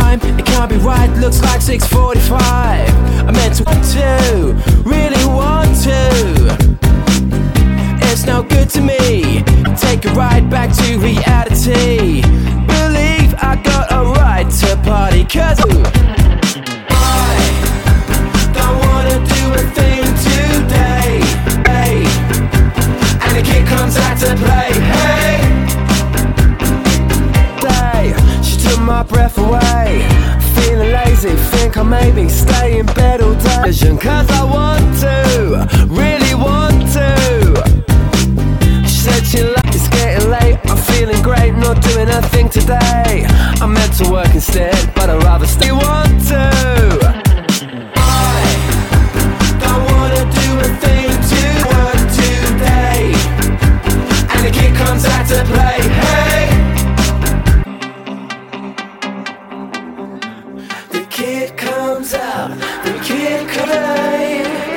time, it can't be right, looks like 6:45. I meant to, really want to. It's no good to me, take a ride back to reality. Believe I got a right to party, cause I don't wanna do a thing today, hey. And the kid comes out to play, hey. She took my breath away, feeling lazy, think I maybe stay in bed all day. Cause I want to, really want to. She said she liked it's getting late, I'm feeling great, not doing a thing today. I meant to work instead, but I'd rather stay. Want to, I don't wanna do a thing to work today. And the kid comes out to play, hey. The kid comes out, the kid comes out.